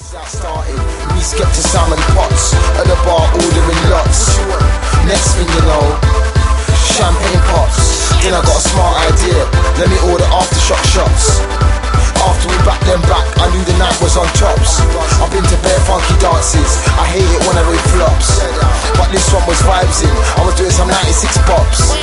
Started, me skipped to Salmon Pots at the bar ordering lots. Next thing you know, champagne pops. Then I got a smart idea, let me order aftershock shots. After we backed them back, I knew the night was on tops. I've been to bare funky dances, I hate it when I read flops, but this one was vibes in, I was doing some 96 bops.